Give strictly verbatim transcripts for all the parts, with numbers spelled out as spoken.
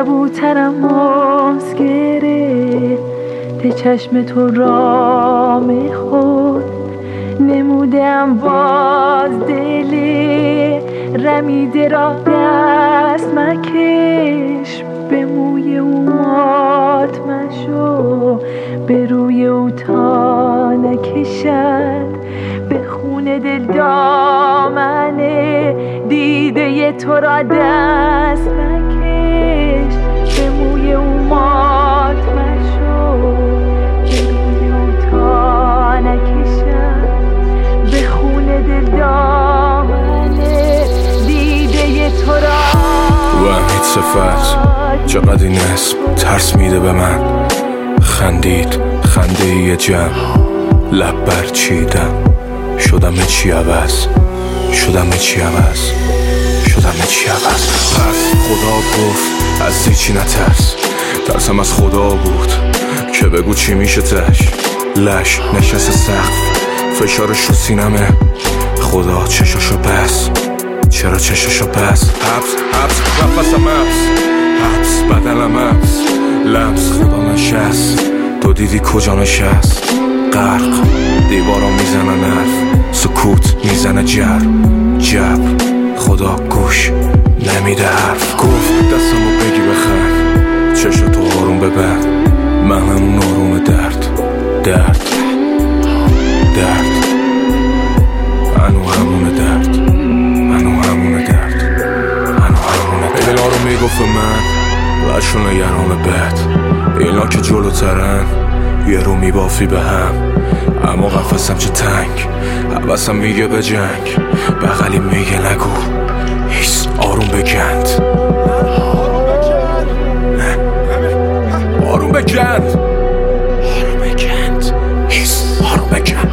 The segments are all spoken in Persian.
کبوترم ماست گرفته چشم تو را میخورد، نمودم باز دلی رمیده را دست مکش، به موی او مات مشو به روی او تا نکشد، به خون دل دامنه دیده تو را دست مکش، به موی او مات مشو به روی او تا نکشد، به خون دل دامنه دیده تو را. وحید صفت چقدر این اسم ترس میده به من، خندید خنده یه جمع لب برچیدم، شدم چی عوض شدم چی عوض شدم چی عوض. پس خدا گفت از هیچی نترس، ترسم از خدا بود که بگو چی میشه تش، لش نشست سقف فشارش رو سینمه، خدا چشاشو بس چرا چشاشو بس، حبس حبس نفسم حبس حبس بدنم حبس لمس خدا نشست، تو دیدی کجا نشست، غرق دیوارا میزنن حرف، سکوت میزنه جر جب، خدا گوش نمیده حرف، گفت دستمو بگی بخند چشم تو آروم ببند، من همون آروم درد درد درد منو همون درد منو همون درد منو همون درد. اینا رو میگفت من لشون نگران بد، اینا که جلوترن یه رو میبافی به هم، اما قفصم چه تنگ حوثم میگه به جنگ، بغلی میگه نگو هیس آروم بگند آروم بگند آروم بگند هیس آروم بگند،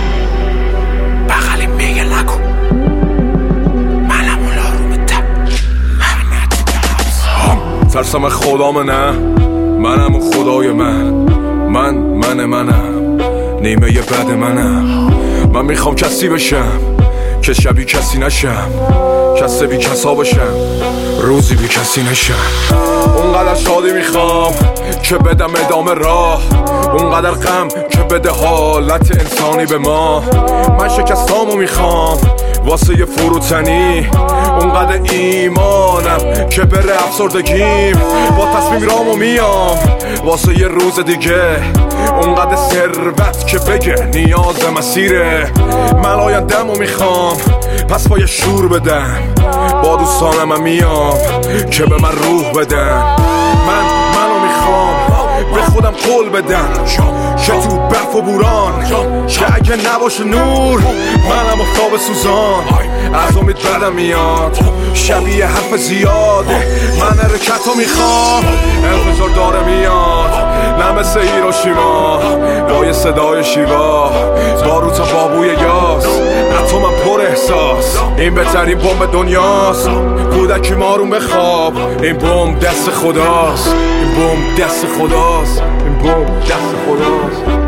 بغلی میگه نگو منم اون آروم ده من ندیدم، ترسم خدامه نه منم اون خدای من، من من منم نیمه یه بد منم، من میخوام کسی بشم که شبی کسی نشم، کسی بی کسا بشم روزی بی کسی نشم، اونقدر شادی میخوام که بدم ادامه راه، اونقدر غم که بده حالت انسانی به ما، من شکستامو میخوام واسه یه فروتنی، اونقدر ایمانم که بره افسردگیم، با تصمیم رامو میام واسه یه روز دیگه، اونقدر ثروت که بگه نیاز مسیره، من آینده‌مو میخوام پس با یه شور بدم، با دوستانم هم میام که به من روح بدن، من منو میخوام به خودم قول بدم که تو برف و بوران که اگه نباشه نور منم افتاب سوزان، از امید بدم میاد شبیه حرف زیاده، من حرکتو میخوام انفجار داره میاد، نه مثل هیروشیما با یه صدای شیوا، باروت بابوی یاس اتمم پر احساس، این بهترین بمب دنیاست، کودکی مارون بخواب، این بمب دست خداست، این بمب دست خداست، این بمب دست خداست.